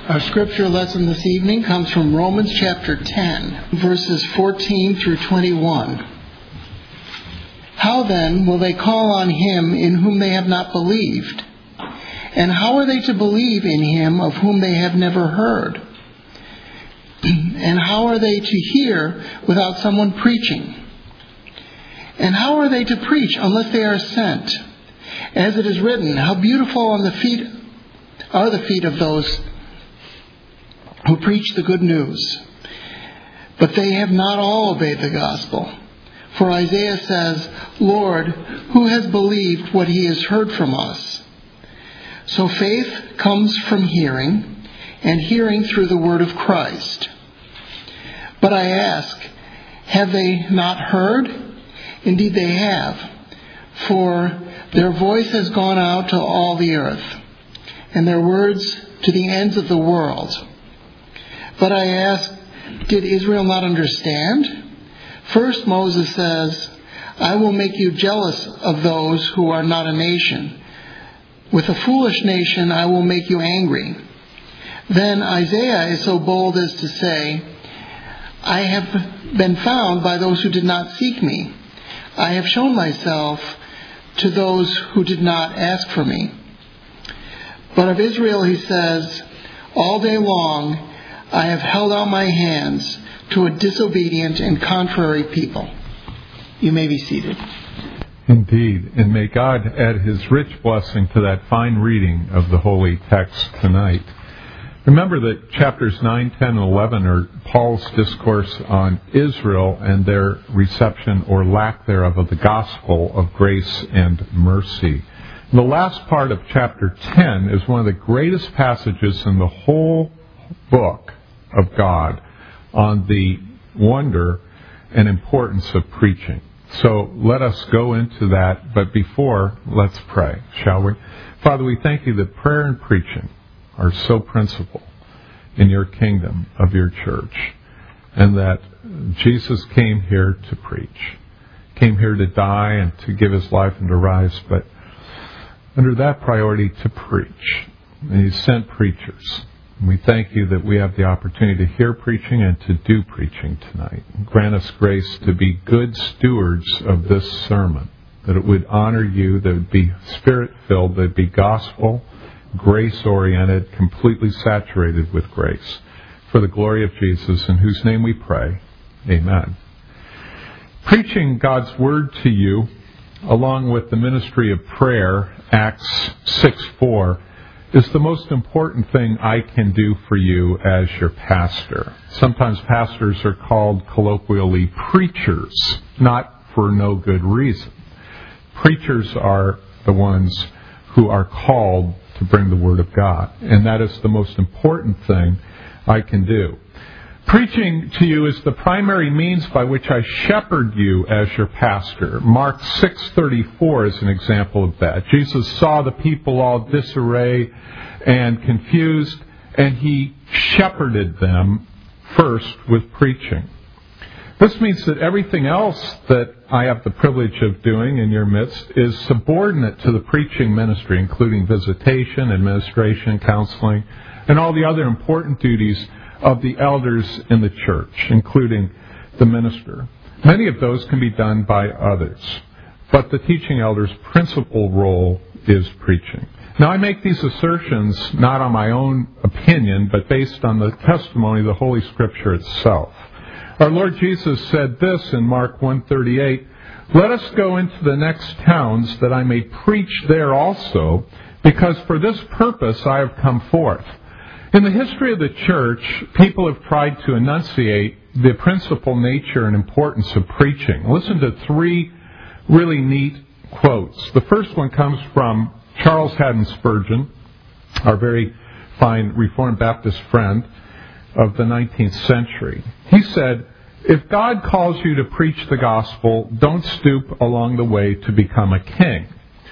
Our scripture lesson this evening comes from Romans chapter 10, verses 14 through 21. How then will they call on him in whom they have not believed? And how are they to believe in him of whom they have never heard? And how are they to hear without someone preaching? And how are they to preach unless they are sent? As it is written, how beautiful are the feet of those who preach the good news. But they have not all obeyed the gospel. For Isaiah says, Lord, who has believed what he has heard from us? So faith comes from hearing, and hearing through the word of Christ. But I ask, have they not heard? Indeed they have. For their voice has gone out to all the earth, and their words to the ends of the world. But I ask, did Israel not understand? First Moses says, I will make you jealous of those who are not a nation. With a foolish nation I will make you angry. Then Isaiah is so bold as to say, I have been found by those who did not seek me. I have shown myself to those who did not ask for me. But of Israel he says, all day long I have held out my hands to a disobedient and contrary people. You may be seated. Indeed, and may God add his rich blessing to that fine reading of the holy text tonight. Remember that chapters 9, 10, and 11 are Paul's discourse on Israel and their reception or lack thereof of the gospel of grace and mercy. The last part of chapter 10 is one of the greatest passages in the whole book of God on the wonder and importance of preaching. So let us go into that, but before, let's pray, shall we? Father, we thank you that prayer and preaching are so principal in your kingdom of your church, and that Jesus came here to preach, came here to die and to give his life and to rise, but under that priority to preach. And he sent preachers. And we thank you that we have the opportunity to hear preaching and to do preaching tonight. Grant us grace to be good stewards of this sermon, that it would honor you, that it would be spirit-filled, that it would be gospel, grace-oriented, completely saturated with grace. For the glory of Jesus, in whose name we pray. Amen. Preaching God's word to you, along with the ministry of prayer, Acts 6:4, is the most important thing I can do for you as your pastor. Sometimes pastors are called colloquially preachers, not for no good reason. Preachers are the ones who are called to bring the Word of God, and that is the most important thing I can do. Preaching to you is the primary means by which I shepherd you as your pastor. Mark 6:34 is an example of that. Jesus saw the people all disarray and confused, and he shepherded them first with preaching. This means that everything else that I have the privilege of doing in your midst is subordinate to the preaching ministry, including visitation, administration, counseling, and all the other important duties of the elders in the church, including the minister. Many of those can be done by others, but the teaching elder's principal role is preaching. Now, I make these assertions not on my own opinion, but based on the testimony of the Holy Scripture itself. Our Lord Jesus said this in Mark 1:38, let us go into the next towns that I may preach there also, because for this purpose I have come forth. In the history of the church, people have tried to enunciate the principal nature and importance of preaching. Listen to three really neat quotes. The first one comes from Charles Haddon Spurgeon, our very fine Reformed Baptist friend of the 19th century. He said, if God calls you to preach the gospel, don't stoop along the way to become a king.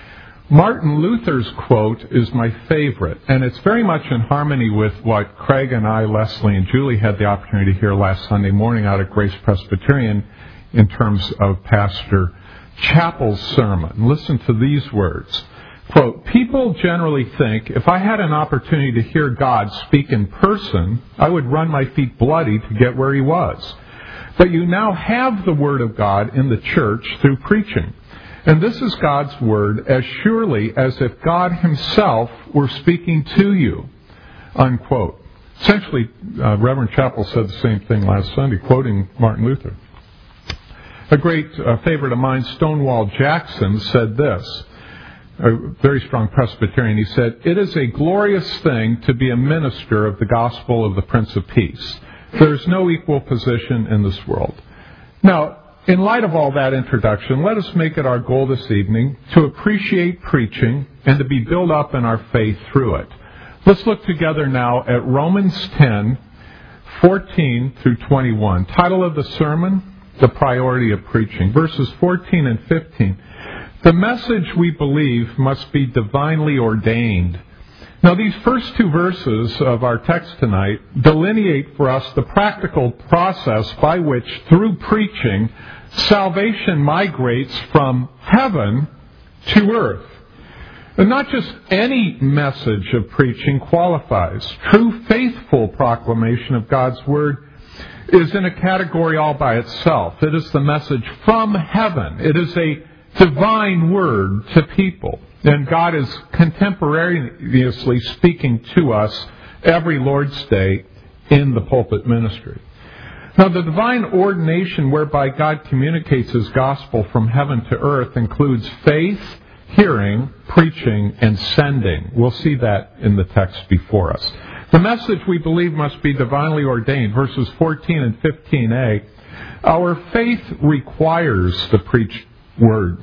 Martin Luther's quote is my favorite, and it's very much in harmony with what Craig and I, Leslie and Julie, had the opportunity to hear last Sunday morning out at Grace Presbyterian in terms of Pastor Chappell's sermon. Listen to these words. Quote, people generally think if I had an opportunity to hear God speak in person, I would run my feet bloody to get where he was. But you now have the Word of God in the church through preaching. And this is God's Word as surely as if God himself were speaking to you. Unquote. Essentially, Reverend Chappell said the same thing last Sunday, quoting Martin Luther. A great favorite of mine, Stonewall Jackson, said this, a very strong Presbyterian. He said, "It is a glorious thing to be a minister of the gospel of the Prince of Peace. There is no equal position in this world." Now, in light of all that introduction, let us make it our goal this evening to appreciate preaching and to be built up in our faith through it. Let's look together now at Romans 10, 14 through 21. Title of the sermon, The Priority of Preaching. Verses 14 and 15. The message we believe must be divinely ordained. Now, these first two verses of our text tonight delineate for us the practical process by which, through preaching, salvation migrates from heaven to earth. And not just any message of preaching qualifies. True, faithful proclamation of God's Word is in a category all by itself. It is the message from heaven. It is a divine word to people. And God is contemporaneously speaking to us every Lord's Day in the pulpit ministry. Now, the divine ordination whereby God communicates His gospel from heaven to earth includes faith, hearing, preaching, and sending. We'll see that in the text before us. The message we believe must be divinely ordained. Verses 14 and 15a. Our faith requires the preached word.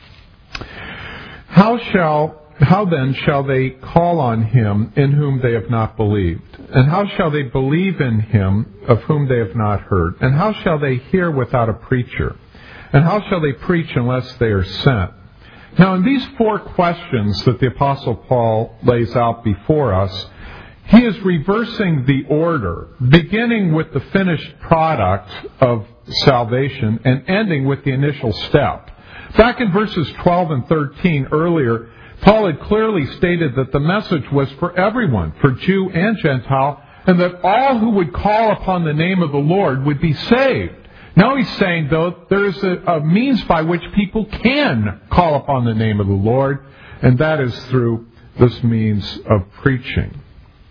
How then shall they call on him in whom they have not believed? And how shall they believe in him of whom they have not heard? And how shall they hear without a preacher? And how shall they preach unless they are sent? Now, in these four questions that the Apostle Paul lays out before us, he is reversing the order, beginning with the finished product of salvation and ending with the initial step. Back in verses 12 and 13 earlier, Paul had clearly stated that the message was for everyone, for Jew and Gentile, and that all who would call upon the name of the Lord would be saved. Now he's saying, though, there is a means by which people can call upon the name of the Lord, and that is through this means of preaching.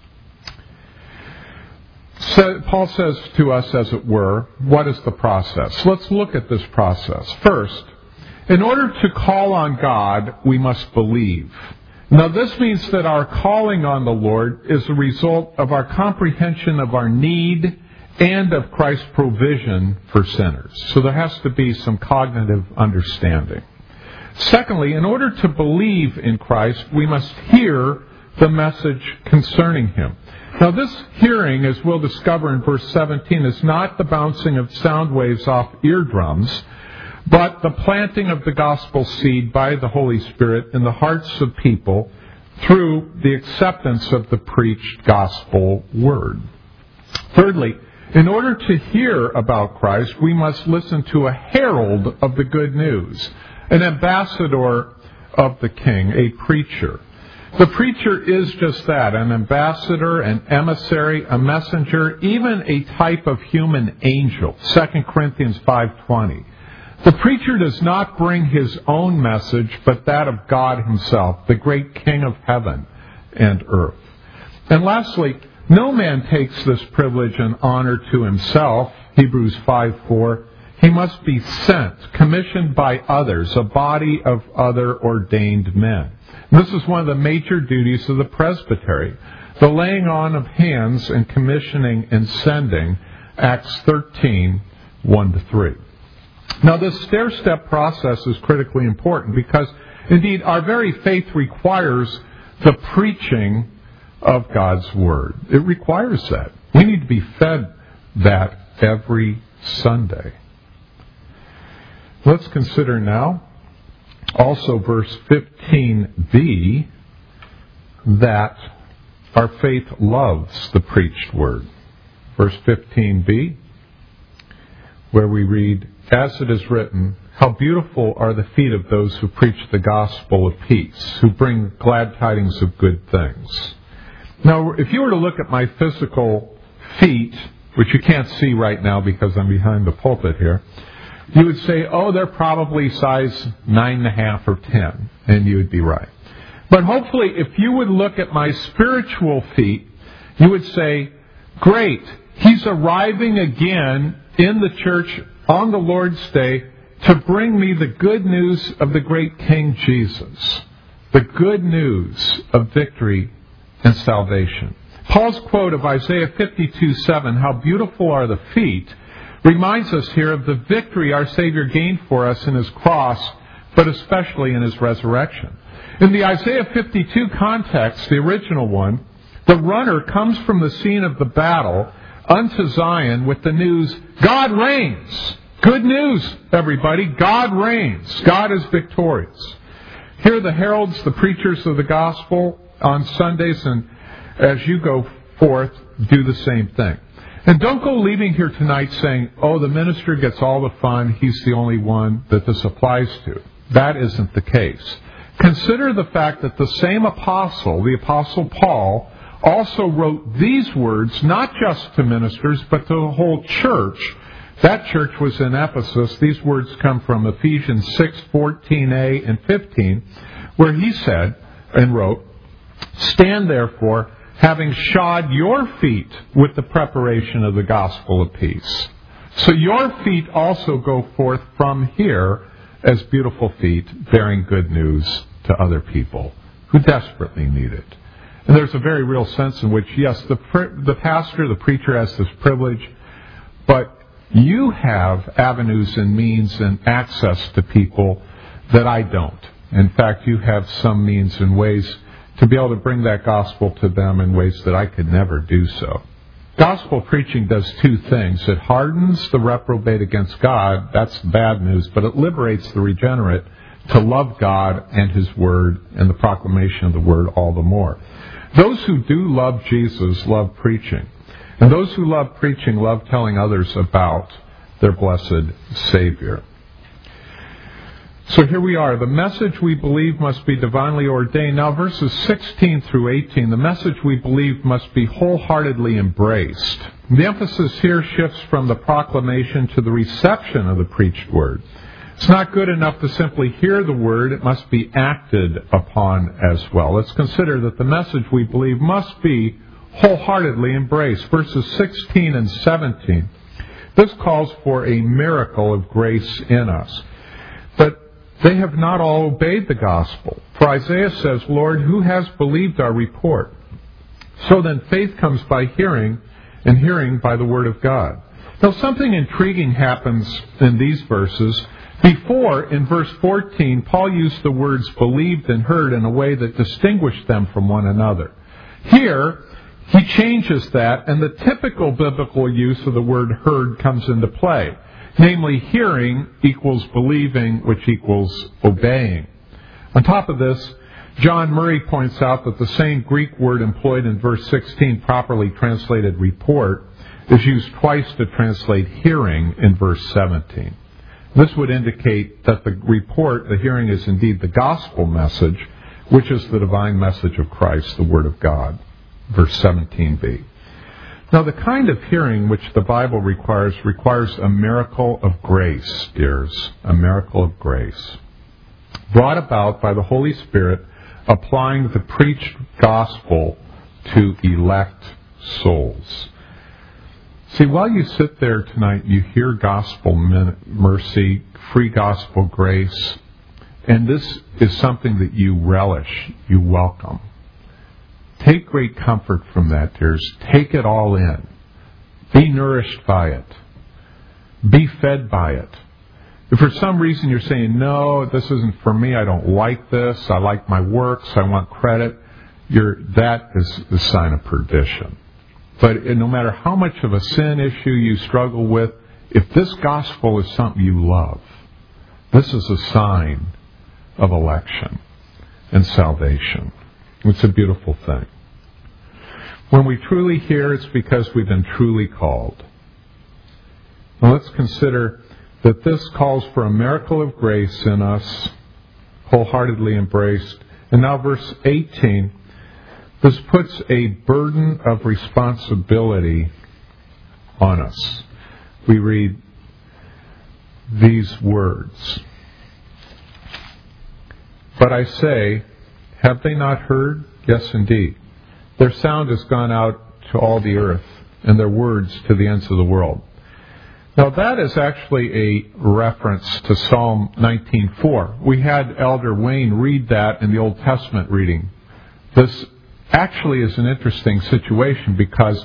So Paul says to us, as it were, what is the process? Let's look at this process. First, in order to call on God, we must believe. Now, this means that our calling on the Lord is a result of our comprehension of our need and of Christ's provision for sinners. So there has to be some cognitive understanding. Secondly, in order to believe in Christ, we must hear the message concerning Him. Now, this hearing, as we'll discover in verse 17, is not the bouncing of sound waves off eardrums, but the planting of the gospel seed by the Holy Spirit in the hearts of people through the acceptance of the preached gospel word. Thirdly, in order to hear about Christ, we must listen to a herald of the good news, an ambassador of the King, a preacher. The preacher is just that, an ambassador, an emissary, a messenger, even a type of human angel. 2 Corinthians 5:20. The preacher does not bring his own message, but that of God Himself, the great King of heaven and earth. And lastly, no man takes this privilege and honor to himself. Hebrews 5:4. He must be sent, commissioned by others, a body of other ordained men. And this is one of the major duties of the presbytery, the laying on of hands and commissioning and sending, Acts 13:1-3. Now, this stair-step process is critically important because, indeed, our very faith requires the preaching of God's Word. It requires that. We need to be fed that every Sunday. Let's consider now also verse 15b, that our faith loves the preached Word. Verse 15b, where we read, "As it is written, how beautiful are the feet of those who preach the gospel of peace, who bring glad tidings of good things. Now, if you were to look at my physical feet, which you can't see right now because I'm behind the pulpit here, you would say, oh, they're probably size 9.5 or 10, and you would be right. But hopefully, if you would look at my spiritual feet, you would say, great, he's arriving again in the church on the Lord's Day to bring me the good news of the great King Jesus, the good news of victory and salvation. Paul's quote of Isaiah 52:7, how beautiful are the feet, reminds us here of the victory our Savior gained for us in His cross, but especially in His resurrection. In the Isaiah 52 context, the original one, the runner comes from the scene of the battle unto Zion with the news, God reigns. Good news, everybody. God reigns. God is victorious. Here the heralds, the preachers of the gospel on Sundays, and as you go forth, do the same thing. And don't go leaving here tonight saying, oh, the minister gets all the fun, he's the only one that this applies to. That isn't the case. Consider the fact that the same apostle, the Apostle Paul, also wrote these words, not just to ministers, but to the whole church. That church was in Ephesus. These words come from Ephesians 6:14a and 15, where he said and wrote, stand therefore, having shod your feet with the preparation of the gospel of peace. So your feet also go forth from here as beautiful feet, bearing good news to other people who desperately need it. And there's a very real sense in which, yes, the pastor, the preacher has this privilege, but you have avenues and means and access to people that I don't. In fact, you have some means and ways to be able to bring that gospel to them in ways that I could never do so. Gospel preaching does two things. It hardens the reprobate against God. That's bad news, but it liberates the regenerate to love God and His Word and the proclamation of the Word all the more. Those who do love Jesus love preaching. And those who love preaching love telling others about their blessed Savior. So here we are. The message we believe must be divinely ordained. Now verses 16 through 18, the message we believe must be wholeheartedly embraced. The emphasis here shifts from the proclamation to the reception of the preached word. It's not good enough to simply hear the word. It must be acted upon as well. Let's consider that the message we believe must be wholeheartedly embraced. Verses 16 and 17. This calls for a miracle of grace in us. But they have not all obeyed the gospel. For Isaiah says, Lord, who has believed our report? So then faith comes by hearing, and hearing by the word of God. Now something intriguing happens in these verses. Before, in verse 14, Paul used the words believed and heard in a way that distinguished them from one another. Here, he changes that, and the typical biblical use of the word heard comes into play. Namely, hearing equals believing, which equals obeying. On top of this, John Murray points out that the same Greek word employed in verse 16, properly translated report, is used twice to translate hearing in verse 17. This would indicate that the report, the hearing, is indeed the gospel message, which is the divine message of Christ, the Word of God. Verse 17b. Now, the kind of hearing which the Bible requires a miracle of grace, dears. A miracle of grace. Brought about by the Holy Spirit applying the preached gospel to elect souls. See, while you sit there tonight, you hear gospel mercy, free gospel grace, and this is something that you relish, you welcome. Take great comfort from that, dears. Take it all in. Be nourished by it. Be fed by it. If for some reason you're saying, no, this isn't for me, I don't like this, I like my works, I want credit, that is the sign of perdition. But no matter how much of a sin issue you struggle with, if this gospel is something you love, this is a sign of election and salvation. It's a beautiful thing. When we truly hear, it's because we've been truly called. Now let's consider that this calls for a miracle of grace in us, wholeheartedly embraced. And now verse 18, this puts a burden of responsibility on us. We read these words. But I say, have they not heard? Yes, indeed. Their sound has gone out to all the earth, and their words to the ends of the world. Now that is actually a reference to Psalm 19:4. We had Elder Wayne read that in the Old Testament reading. This actually is an interesting situation because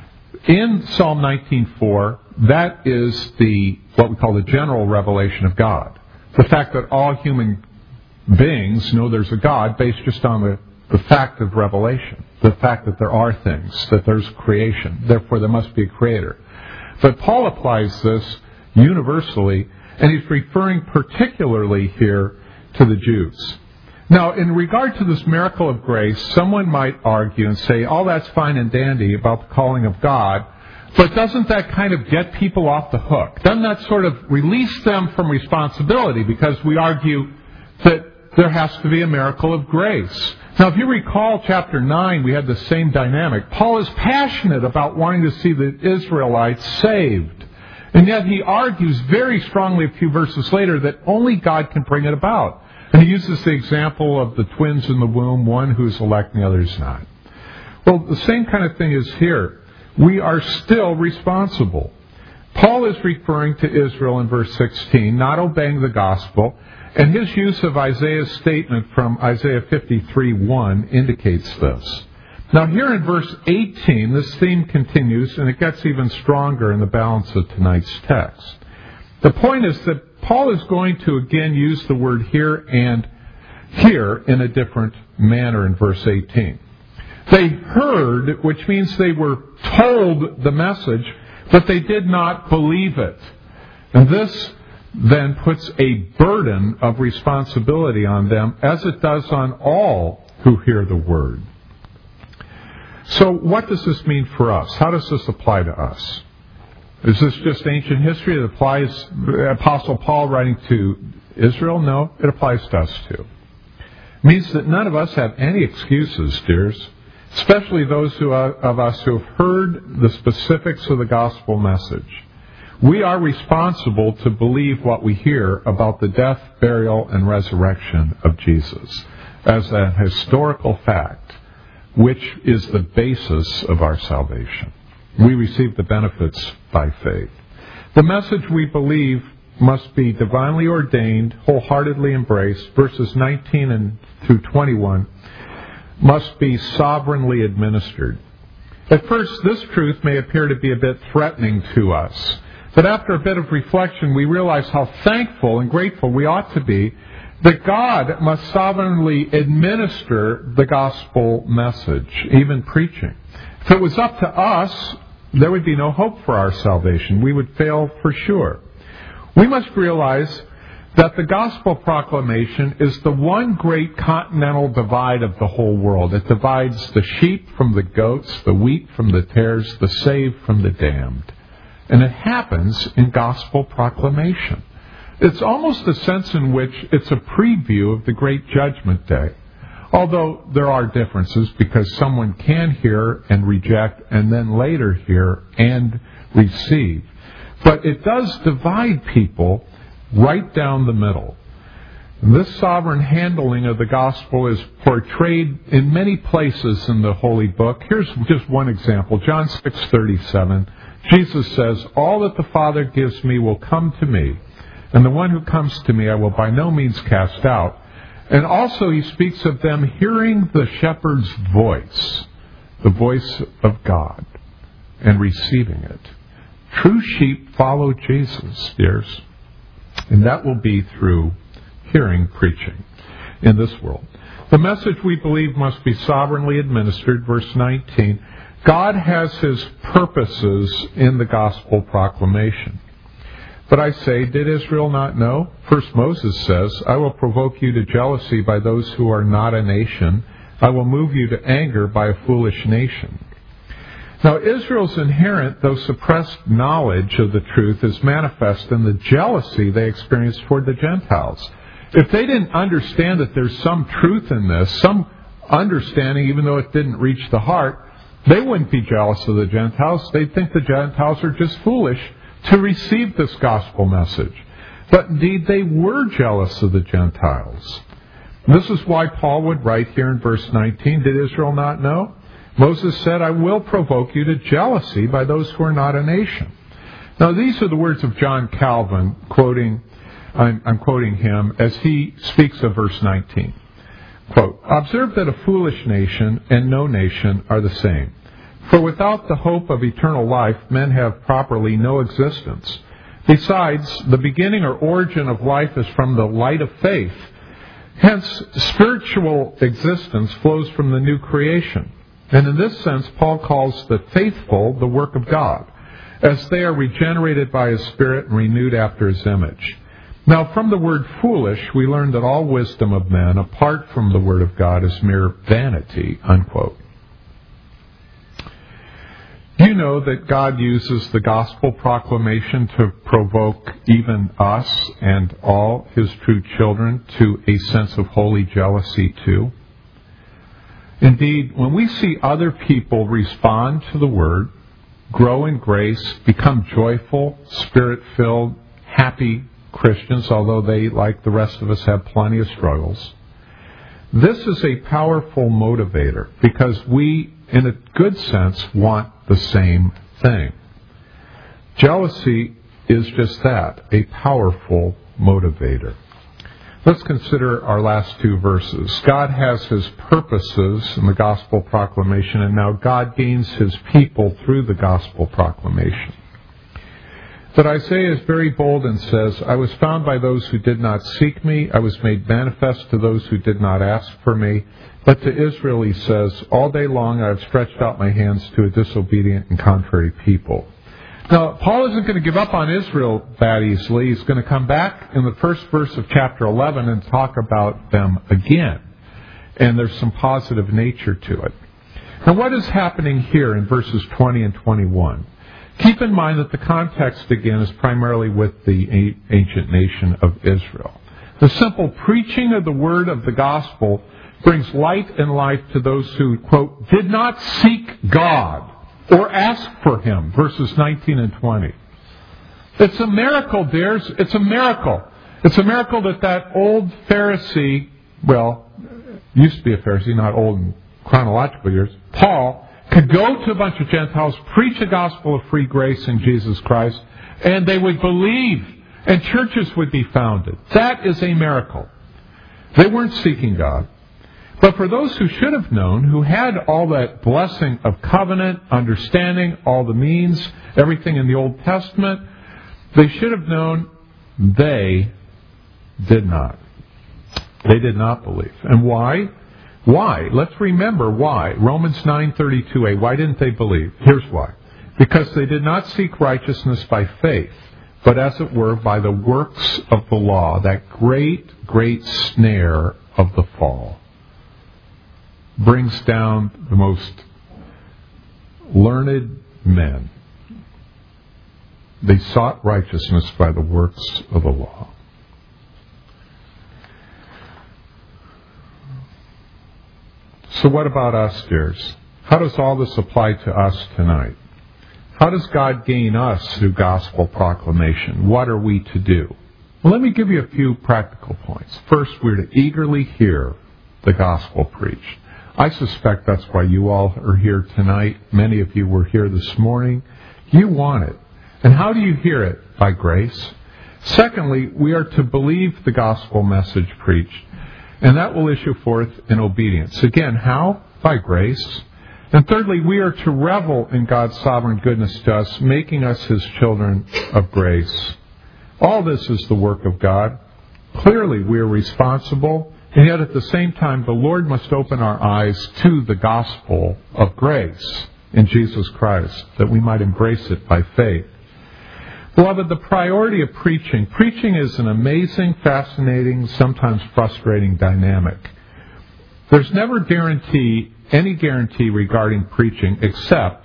in Psalm 19:4, that is what we call the general revelation of God. The fact that all human beings know there's a God based just on the fact of revelation, the fact that there are things, that there's creation, therefore there must be a creator. But Paul applies this universally, and he's referring particularly here to the Jews. Now, in regard to this miracle of grace, someone might argue and say, oh, that's fine and dandy about the calling of God, but doesn't that kind of get people off the hook? Doesn't that sort of release them from responsibility? Because we argue that there has to be a miracle of grace. Now, if you recall chapter 9, we had the same dynamic. Paul is passionate about wanting to see the Israelites saved. And yet he argues very strongly a few verses later that only God can bring it about. And he uses the example of the twins in the womb, one who's elect and the other is not. Well, the same kind of thing is here. We are still responsible. Paul is referring to Israel in verse 16, not obeying the gospel. And his use of Isaiah's statement from Isaiah 53:1 indicates this. Now here in verse 18, this theme continues, and it gets even stronger in the balance of tonight's text. The point is that Paul is going to again use the word here and here in a different manner in verse 18. They heard, which means they were told the message, but they did not believe it. And this then puts a burden of responsibility on them, as it does on all who hear the word. So what does this mean for us? How does this apply to us? Is this just ancient history that applies Apostle Paul writing to Israel? No, it applies to us too. It means that none of us have any excuses, dears, especially those of us who have heard the specifics of the gospel message. We are responsible to believe what we hear about the death, burial, and resurrection of Jesus as a historical fact, which is the basis of our salvation. We receive the benefits by faith. The message we believe must be divinely ordained, wholeheartedly embraced. Verses 19 through 21 must be sovereignly administered. At first, this truth may appear to be a bit threatening to us. But after a bit of reflection, we realize how thankful and grateful we ought to be that God must sovereignly administer the gospel message, even preaching. If it was up to us, there would be no hope for our salvation. We would fail for sure. We must realize that the gospel proclamation is the one great continental divide of the whole world. It divides the sheep from the goats, the wheat from the tares, the saved from the damned. And it happens in gospel proclamation. It's almost a sense in which it's a preview of the great judgment day. Although there are differences because someone can hear and reject and then later hear and receive. But it does divide people right down the middle. This sovereign handling of the gospel is portrayed in many places in the Holy Book. Here's just one example. John 6:37. Jesus says, all that the Father gives me will come to me, and the one who comes to me I will by no means cast out. And also he speaks of them hearing the shepherd's voice, the voice of God, and receiving it. True sheep follow Jesus, dears, and that will be through hearing preaching in this world. The message we believe must be sovereignly administered, verse 19. God has his purposes in the gospel proclamation. But I say, did Israel not know? First Moses says, I will provoke you to jealousy by those who are not a nation. I will move you to anger by a foolish nation. Now, Israel's inherent, though suppressed, knowledge of the truth is manifest in the jealousy they experience toward the Gentiles. If they didn't understand that there's some truth in this, some understanding, even though it didn't reach the heart, they wouldn't be jealous of the Gentiles. They'd think the Gentiles are just foolish to receive this gospel message. But indeed, they were jealous of the Gentiles. This is why Paul would write here in verse 19, did Israel not know? Moses said, I will provoke you to jealousy by those who are not a nation. Now, these are the words of John Calvin, I'm quoting him as he speaks of verse 19. Quote, observe that a foolish nation and no nation are the same. For without the hope of eternal life, men have properly no existence. Besides, the beginning or origin of life is from the light of faith. Hence, spiritual existence flows from the new creation. And in this sense, Paul calls the faithful the work of God, as they are regenerated by His Spirit and renewed after His image. Now, from the word foolish, we learn that all wisdom of men, apart from the Word of God, is mere vanity, unquote. You know that God uses the gospel proclamation to provoke even us and all His true children to a sense of holy jealousy too. Indeed, when we see other people respond to the Word, grow in grace, become joyful, Spirit-filled, happy Christians, although they, like the rest of us, have plenty of struggles, this is a powerful motivator because we, in a good sense, want the same thing. Jealousy is just that, a powerful motivator. Let's consider our last two verses. God has His purposes in the gospel proclamation, and now God gains His people through the gospel proclamation. But Isaiah is very bold and says, I was found by those who did not seek me. I was made manifest to those who did not ask for me. But to Israel he says, all day long I have stretched out my hands to a disobedient and contrary people. Now, Paul isn't going to give up on Israel that easily. He's going to come back in the first verse of chapter 11 and talk about them again. And there's some positive nature to it. Now, what is happening here in verses 20 and 21? Keep in mind that the context, again, is primarily with the ancient nation of Israel. The simple preaching of the word of the gospel brings light and life to those who, quote, did not seek God or ask for Him, verses 19 and 20. It's a miracle, dears. It's a miracle. It's a miracle that old Pharisee, well, used to be a Pharisee, not old in chronological years, Paul, could go to a bunch of Gentiles, preach the gospel of free grace in Jesus Christ, and they would believe, and churches would be founded. That is a miracle. They weren't seeking God. But for those who should have known, who had all that blessing of covenant, understanding, all the means, everything in the Old Testament, they should have known, they did not. They did not believe. And why? Why? Let's remember why. Romans 9:32a. Why didn't they believe? Here's why. Because they did not seek righteousness by faith, but as it were by the works of the law, that great, great snare of the fall. Brings down the most learned men. They sought righteousness by the works of the law. So what about us, dears? How does all this apply to us tonight? How does God gain us through gospel proclamation? What are we to do? Well, let me give you a few practical points. First, we're to eagerly hear the gospel preached. I suspect that's why you all are here tonight. Many of you were here this morning. You want it. And how do you hear it? By grace. Secondly, we are to believe the gospel message preached. And that will issue forth in obedience. Again, how? By grace. And thirdly, we are to revel in God's sovereign goodness to us, making us His children of grace. All this is the work of God. Clearly, we are responsible. And yet at the same time, the Lord must open our eyes to the gospel of grace in Jesus Christ, that we might embrace it by faith. Beloved, the priority of preaching is an amazing, fascinating, sometimes frustrating dynamic. There's never any guarantee regarding preaching except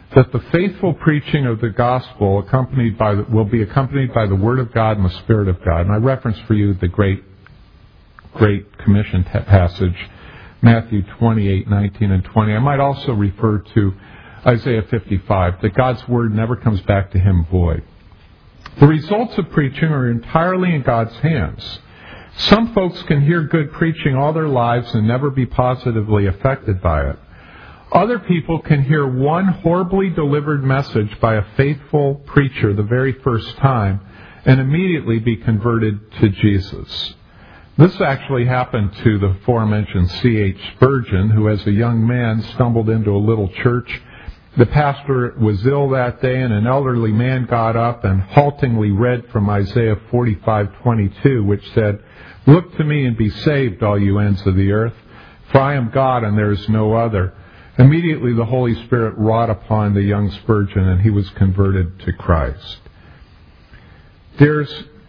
that the faithful preaching of the gospel will be accompanied by the Word of God and the Spirit of God. And I reference for you the Great Commission passage, Matthew 28:19 and 20. I might also refer to Isaiah 55, that God's Word never comes back to Him void. The results of preaching are entirely in God's hands. Some folks can hear good preaching all their lives and never be positively affected by it. Other people can hear one horribly delivered message by a faithful preacher the very first time and immediately be converted to Jesus. This actually happened to the aforementioned C.H. Spurgeon, who as a young man stumbled into a little church. The pastor was ill that day, and an elderly man got up and haltingly read from Isaiah 45:22, which said, "Look to me and be saved, all you ends of the earth, for I am God and there is no other." Immediately the Holy Spirit wrought upon the young Spurgeon, and he was converted to Christ. There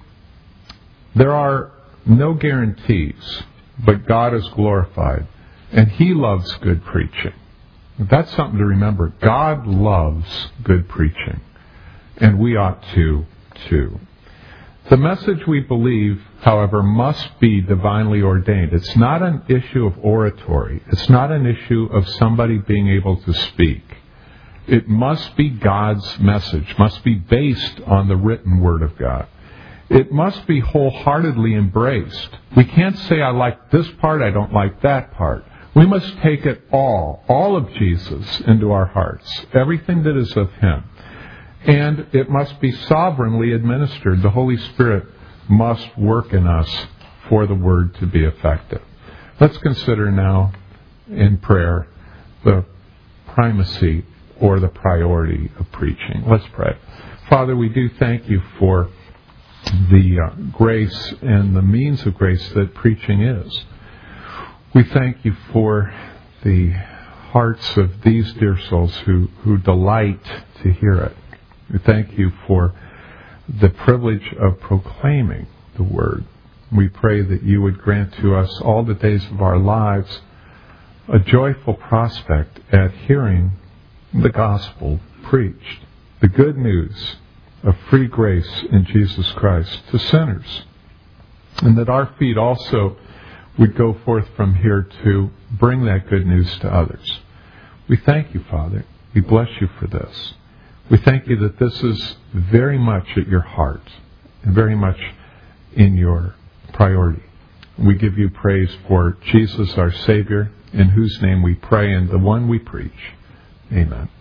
are no guarantees, but God is glorified, and He loves good preaching. That's something to remember. God loves good preaching, and we ought to too. The message we believe, however, must be divinely ordained. It's not an issue of oratory. It's not an issue of somebody being able to speak. It must be God's message, must be based on the written Word of God. It must be wholeheartedly embraced. We can't say, I like this part, I don't like that part. We must take it all of Jesus into our hearts, everything that is of Him. And it must be sovereignly administered. The Holy Spirit must work in us for the Word to be effective. Let's consider now in prayer the primacy or the priority of preaching. Let's pray. Father, we do thank You for the grace and the means of grace that preaching is. We thank You for the hearts of these dear souls who delight to hear it. We thank You for the privilege of proclaiming the Word. We pray that You would grant to us all the days of our lives a joyful prospect at hearing the gospel preached, the good news of free grace in Jesus Christ to sinners, and that our feet also would go forth from here to bring that good news to others. We thank You, Father. We bless You for this. We thank You that this is very much at Your heart and very much in Your priority. We give You praise for Jesus, our Savior, in whose name we pray and the one we preach. Amen.